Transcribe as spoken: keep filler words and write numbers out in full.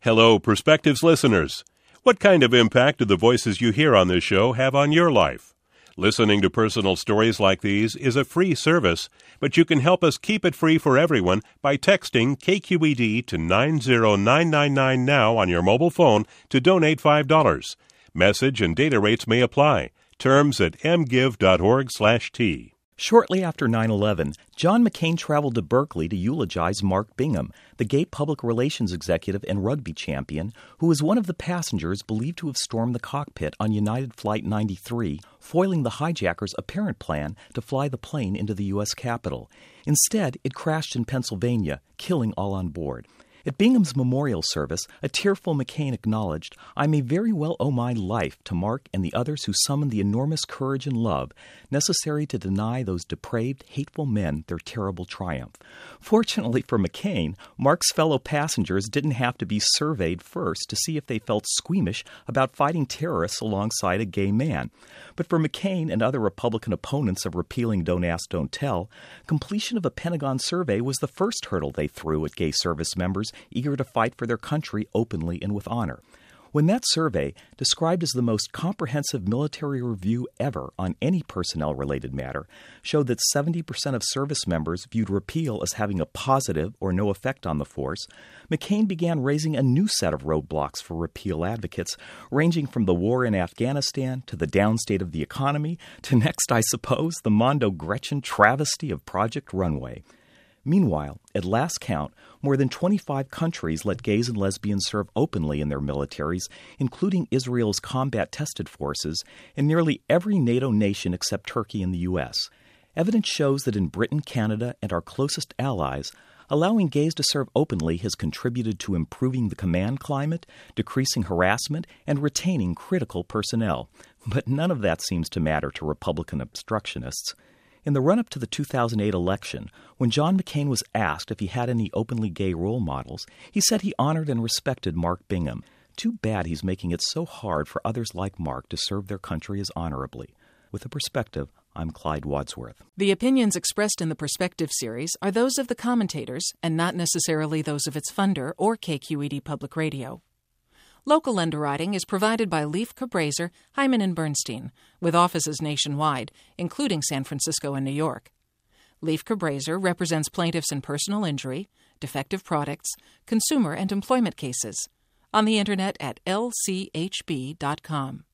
Hello, Perspectives listeners. What kind of impact do the voices you hear on this show have on your life? Listening to personal stories like these is a free service, but you can help us keep it free for everyone by texting K Q E D to nine zero nine nine nine now on your mobile phone to donate five dollars. Message and data rates may apply. Terms at m give dot org slash t. Shortly after nine eleven, John McCain traveled to Berkeley to eulogize Mark Bingham, the gay public relations executive and rugby champion, who was one of the passengers believed to have stormed the cockpit on United Flight ninety-three, foiling the hijackers' apparent plan to fly the plane into the U S Capitol. Instead, it crashed in Pennsylvania, killing all on board. At Bingham's memorial service, a tearful McCain acknowledged, "I may very well owe my life to Mark and the others who summoned the enormous courage and love necessary to deny those depraved, hateful men their terrible triumph." Fortunately for McCain, Mark's fellow passengers didn't have to be surveyed first to see if they felt squeamish about fighting terrorists alongside a gay man. But for McCain and other Republican opponents of repealing Don't Ask, Don't Tell, completion of a Pentagon survey was the first hurdle they threw at gay service members eager to fight for their country openly and with honor. When that survey, described as the most comprehensive military review ever on any personnel-related matter, showed that seventy percent of service members viewed repeal as having a positive or no effect on the force, McCain began raising a new set of roadblocks for repeal advocates, ranging from the war in Afghanistan to the downstate of the economy to next, I suppose, the Mondo Gretchen travesty of Project Runway. Meanwhile, at last count, more than twenty-five countries let gays and lesbians serve openly in their militaries, including Israel's combat-tested forces, and nearly every NATO nation except Turkey and the U S. Evidence shows that in Britain, Canada, and our closest allies, allowing gays to serve openly has contributed to improving the command climate, decreasing harassment, and retaining critical personnel. But none of that seems to matter to Republican obstructionists. In the run-up to the two thousand eight election, when John McCain was asked if he had any openly gay role models, he said he honored and respected Mark Bingham. Too bad he's making it so hard for others like Mark to serve their country as honorably. With a Perspective, I'm Clyde Wadsworth. The opinions expressed in the Perspective series are those of the commentators and not necessarily those of its funder or K Q E D Public Radio. Local underwriting is provided by Leif Cabraser, Hyman and Bernstein, with offices nationwide, including San Francisco and New York. Leif Cabraser represents plaintiffs in personal injury, defective products, consumer and employment cases. On the Internet at L C H B dot com.